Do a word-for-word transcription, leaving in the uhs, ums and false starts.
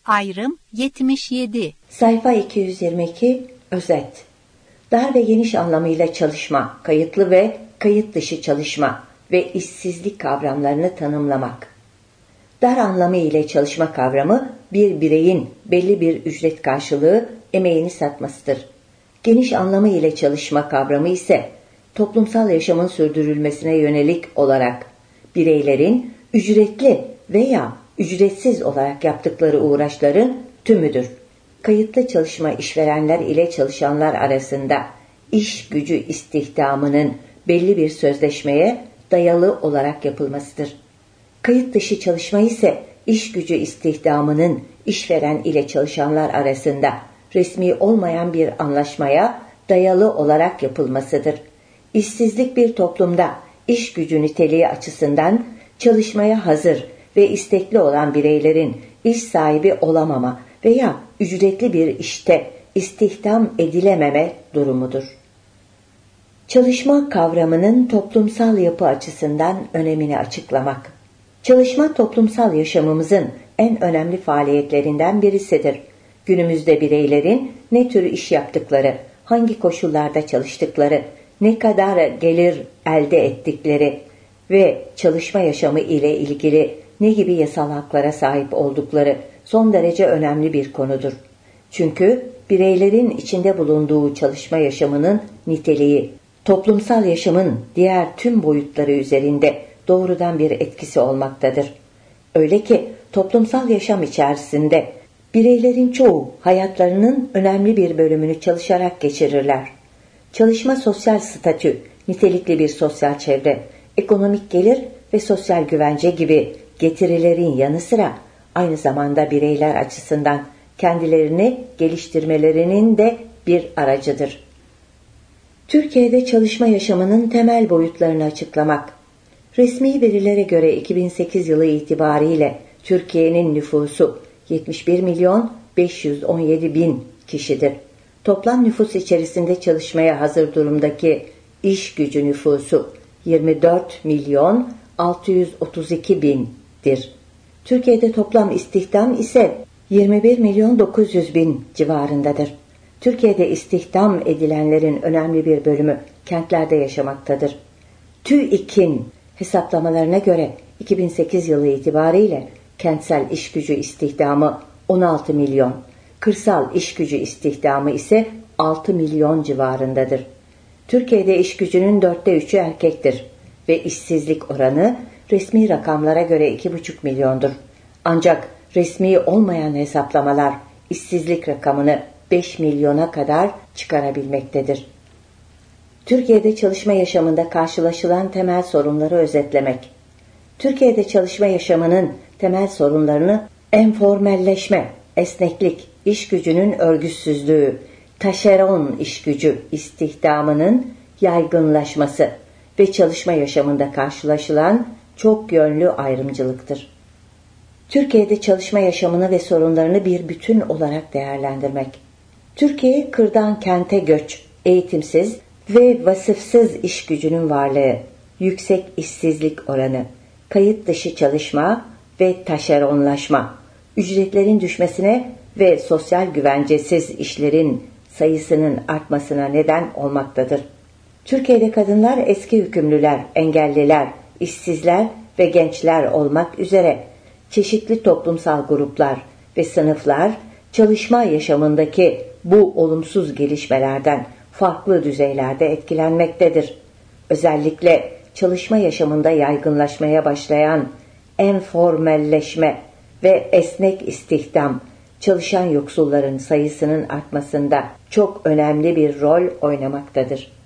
Ayrım yetmiş yedi. Sayfa iki yüz yirmi iki. Özet. Dar ve geniş anlamıyla çalışma, kayıtlı ve kayıt dışı çalışma ve işsizlik kavramlarını tanımlamak. Dar anlamı ile çalışma kavramı, bir bireyin belli bir ücret karşılığı emeğini satmasıdır. Geniş anlamı ile çalışma kavramı ise, toplumsal yaşamın sürdürülmesine yönelik olarak bireylerin ücretli veya ücretsiz olarak yaptıkları uğraşların tümüdür. Kayıtlı çalışma işverenler ile çalışanlar arasında iş gücü istihdamının belli bir sözleşmeye dayalı olarak yapılmasıdır. Kayıt dışı çalışma ise iş gücü istihdamının işveren ile çalışanlar arasında resmi olmayan bir anlaşmaya dayalı olarak yapılmasıdır. İşsizlik bir toplumda iş gücü niteliği açısından çalışmaya hazır ve istekli olan bireylerin iş sahibi olamama veya ücretli bir işte istihdam edilememe durumudur. Çalışma kavramının toplumsal yapı açısından önemini açıklamak. Çalışma toplumsal yaşamımızın en önemli faaliyetlerinden birisidir. Günümüzde bireylerin ne tür iş yaptıkları, hangi koşullarda çalıştıkları, ne kadar gelir elde ettikleri ve çalışma yaşamı ile ilgili ne gibi yasal haklara sahip oldukları son derece önemli bir konudur. Çünkü bireylerin içinde bulunduğu çalışma yaşamının niteliği, toplumsal yaşamın diğer tüm boyutları üzerinde doğrudan bir etkisi olmaktadır. Öyle ki toplumsal yaşam içerisinde bireylerin çoğu hayatlarının önemli bir bölümünü çalışarak geçirirler. Çalışma sosyal statü, nitelikli bir sosyal çevre, ekonomik gelir ve sosyal güvence gibi getirilerin yanı sıra aynı zamanda bireyler açısından kendilerini geliştirmelerinin de bir aracıdır. Türkiye'de çalışma yaşamının temel boyutlarını açıklamak. Resmi verilere göre iki bin sekiz yılı itibariyle Türkiye'nin nüfusu yetmiş bir milyon beş yüz on yedi bin kişidir. Toplam nüfus içerisinde çalışmaya hazır durumdaki iş gücü nüfusu yirmi dört milyon altı yüz otuz iki bindir. Türkiye'de toplam istihdam ise yirmi bir milyon dokuz yüz bin civarındadır. Türkiye'de istihdam edilenlerin önemli bir bölümü kentlerde yaşamaktadır. TÜİK'in hesaplamalarına göre iki bin sekiz yılı itibariyle kentsel iş gücü istihdamı on altı milyon, kırsal iş gücü istihdamı ise altı milyon civarındadır. Türkiye'de iş gücünün dörtte üçü erkektir ve işsizlik oranı resmi rakamlara göre iki buçuk milyondur. Ancak resmi olmayan hesaplamalar işsizlik rakamını beş milyona kadar çıkarabilmektedir. Türkiye'de çalışma yaşamında karşılaşılan temel sorunları özetlemek. Türkiye'de çalışma yaşamının temel sorunlarını enformelleşme, esneklik, iş gücünün örgütsüzlüğü, taşeron iş gücü istihdamının yaygınlaşması ve çalışma yaşamında karşılaşılan çok yönlü ayrımcılıktır. Türkiye'de çalışma yaşamını ve sorunlarını bir bütün olarak değerlendirmek. Türkiye, kırdan kente göç, eğitimsiz ve vasıfsız iş gücünün varlığı, yüksek işsizlik oranı, kayıt dışı çalışma ve taşeronlaşma, ücretlerin düşmesine ve sosyal güvencesiz işlerin sayısının artmasına neden olmaktadır. Türkiye'de kadınlar, eski hükümlüler, engelliler, işsizler ve gençler olmak üzere çeşitli toplumsal gruplar ve sınıflar çalışma yaşamındaki bu olumsuz gelişmelerden farklı düzeylerde etkilenmektedir. Özellikle çalışma yaşamında yaygınlaşmaya başlayan enformelleşme ve esnek istihdam, çalışan yoksulların sayısının artmasında çok önemli bir rol oynamaktadır.